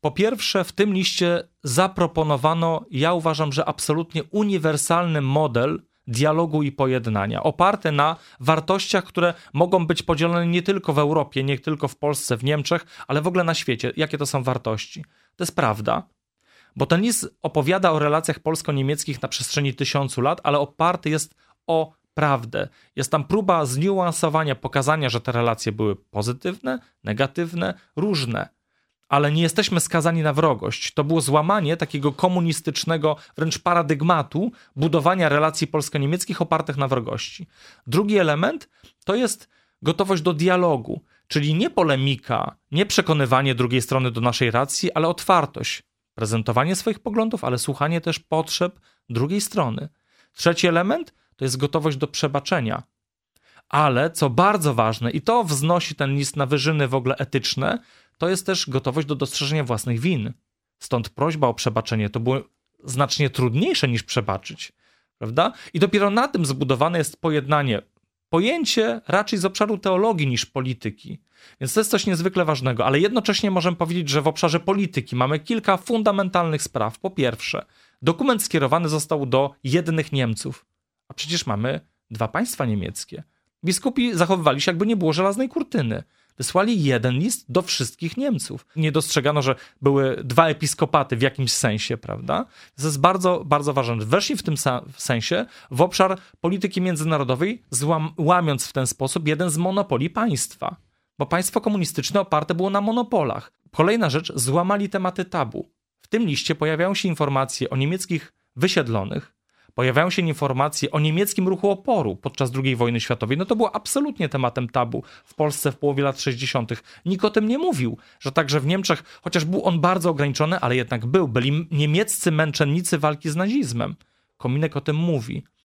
Po pierwsze, w tym liście zaproponowano, ja uważam, że absolutnie uniwersalny model dialogu i pojednania, oparty na wartościach, które mogą być podzielone nie tylko w Europie, nie tylko w Polsce, w Niemczech, ale w ogóle na świecie. Jakie to są wartości? To jest prawda, bo ten list opowiada o relacjach polsko-niemieckich na przestrzeni 1000 lat, ale oparty jest o prawdę. Jest tam próba zniuansowania, pokazania, że te relacje były pozytywne, negatywne, różne. Ale nie jesteśmy skazani na wrogość. To było złamanie takiego komunistycznego wręcz paradygmatu budowania relacji polsko-niemieckich opartych na wrogości. Drugi element to jest gotowość do dialogu, czyli nie polemika, nie przekonywanie drugiej strony do naszej racji, ale otwartość. Prezentowanie swoich poglądów, ale słuchanie też potrzeb drugiej strony. Trzeci element to jest gotowość do przebaczenia. Ale co bardzo ważne, i to wznosi ten list na wyżyny w ogóle etyczne, to jest też gotowość do dostrzeżenia własnych win. Stąd prośba o przebaczenie to było znacznie trudniejsze niż przebaczyć, prawda? I dopiero na tym zbudowane jest pojednanie. Pojęcie raczej z obszaru teologii niż polityki. Więc to jest coś niezwykle ważnego, ale jednocześnie możemy powiedzieć, że w obszarze polityki mamy kilka fundamentalnych spraw. Po pierwsze, dokument skierowany został do jednych Niemców, a przecież mamy 2 państwa niemieckie. Biskupi zachowywali się, jakby nie było żelaznej kurtyny. Wysłali jeden list do wszystkich Niemców. Nie dostrzegano, że były 2 episkopaty w jakimś sensie, prawda? To jest bardzo, bardzo ważne. Weszli w tym sensie w obszar polityki międzynarodowej, łamiąc w ten sposób jeden z monopoli państwa. Bo państwo komunistyczne oparte było na monopolach. Kolejna rzecz, złamali tematy tabu. W tym liście pojawiają się informacje o niemieckich wysiedlonych, pojawiają się informacje o niemieckim ruchu oporu podczas II wojny światowej. No to było absolutnie tematem tabu w Polsce w połowie lat 60. Nikt o tym nie mówił, że także w Niemczech, chociaż był on bardzo ograniczony, ale jednak byli niemieccy męczennicy walki z nazizmem. Kominek o tym mówi.